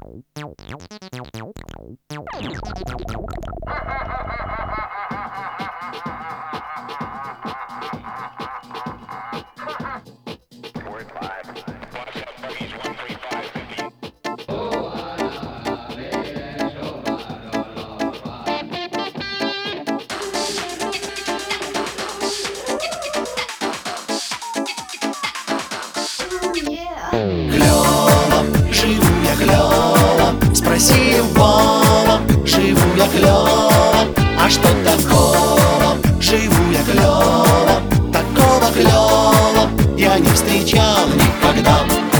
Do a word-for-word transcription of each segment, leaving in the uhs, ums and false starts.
Клёво, живу я клёво, спроси любого, живу я клёво. А что такого? Живу я клёво, такого клёво я не встречал никогда.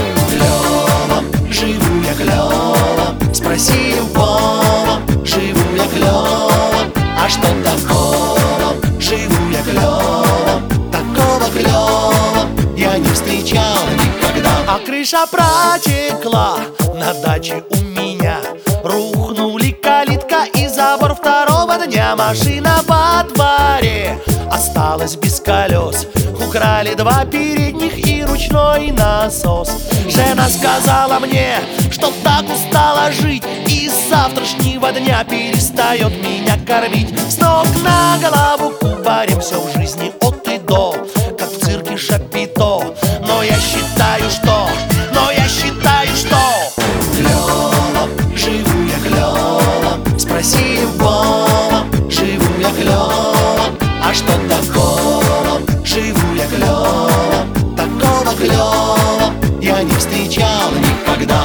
Клёво, живу я клёво, спроси любого, живу я клёво. А что такого? Живу я клёво, такого клёво я не встречал никогда. А крыша протекла на даче у меня, рухнули калитка и забор второго дня. Машина во дворе осталась без колес, украли два передних и ручной насос. Жена сказала мне, что так устала жить, и с завтрашнего дня перестает меня кормить. С ног на голову кубарем все в жизни от и до, как в цирке Шапито. Но я считаю, что, но я считаю, что клёво, живу я клёво, спроси любого, живу я клёво. А что такого? Живу я клёво, такого клёво я не встречал никогда.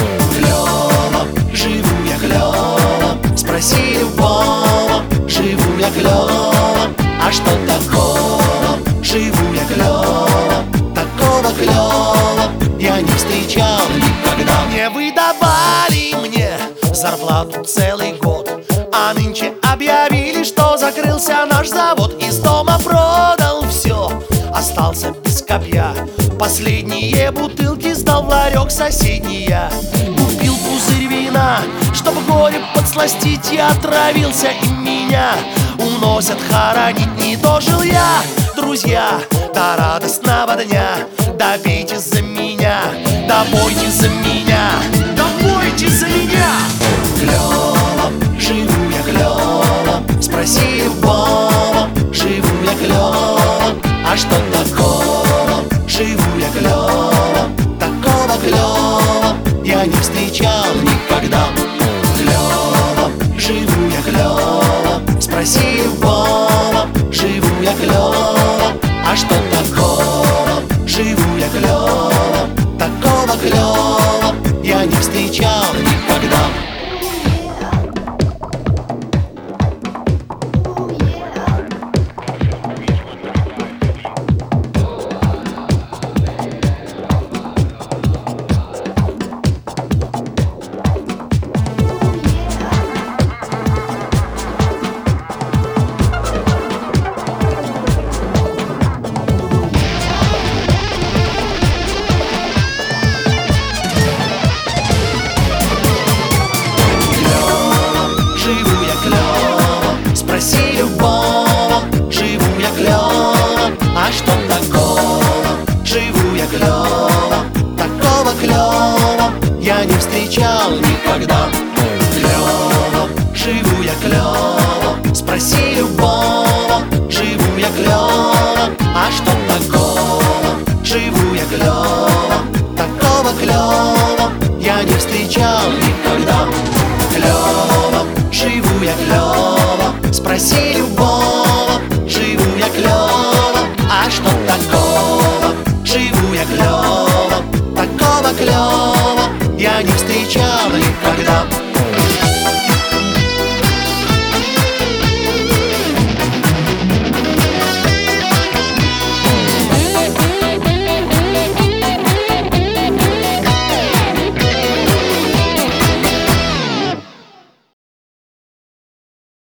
Клёво, живу я клёво, спроси любого, живу я клёво. А что такого? Живу я клёво, такого клёва я не встречал никогда. Не выдавали мне зарплату целый год, а нынче объявили, что закрылся наш завод. Из дома продал все, остался без копья. Последние бутылки сдал в ларек соседний я. Купил пузырь вина, чтоб горе подсластить, и отравился, и меня уносят хоронить. Не дожил я, друзья, до радостного дня. Да пейте за меня, да пойте за меня, да пойте за меня. Клёво, живу я клёво, спроси любого, живу я клёво. А что такого? Живу я клёво, такого клёва я не встречал никогда. Клёво, живу я клёво, спроси любого, живу я клёво. А что такого? Живу я клёво, такого клёва я не встречал никогда. Спроси любого, живу я клёво. А что такого? Живу я клёво, такого клёва я не встречал никогда. Клёво, живу я клёво, спроси любого, живу я клёво. А что такого? Живу я клёво, такого клёва я не встречал никогда. Клёво, живу я клёво, спроси любого.